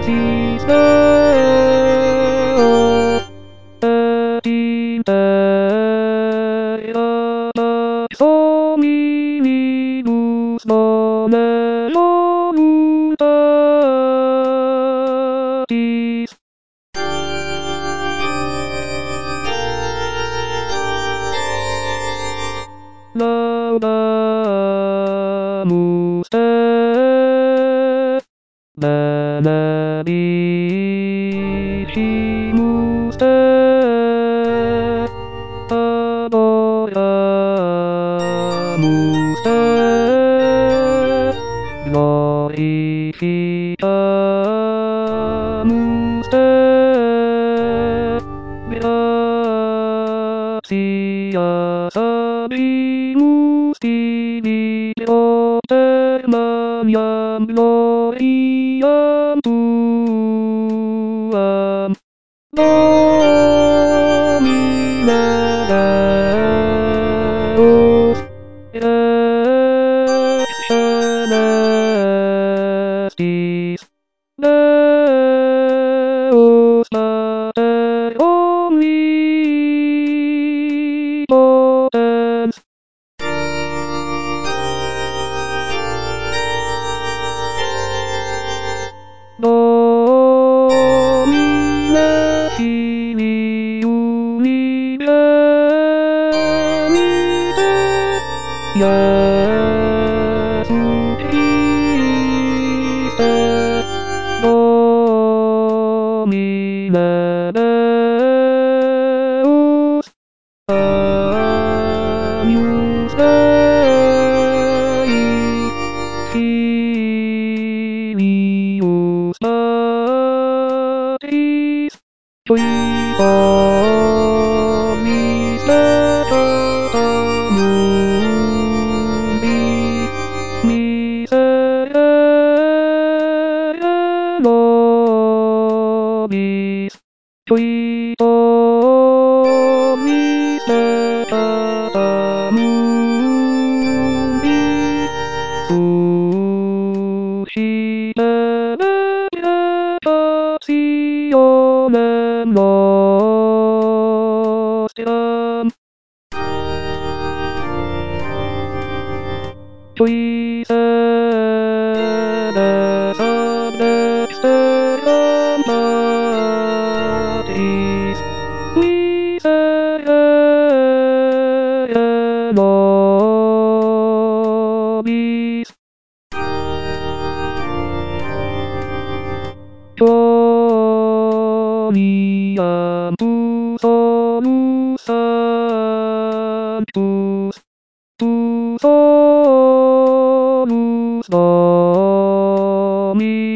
Sia sabimus tibi Deotem iam gloriam tuam Domine Deus ex celestis Deus Mater omnipotens Domine Filiuni Venite Iesu Christe Domine Deus Agnus Dei Filius Patris Qui omnis peccata mundi miserere nobis Qui omnis peccata mundi suscite peccationem nostram Qui sedes ad dexteram Patris miserere nobis Gloriam tu solus sanctus tu solus Domini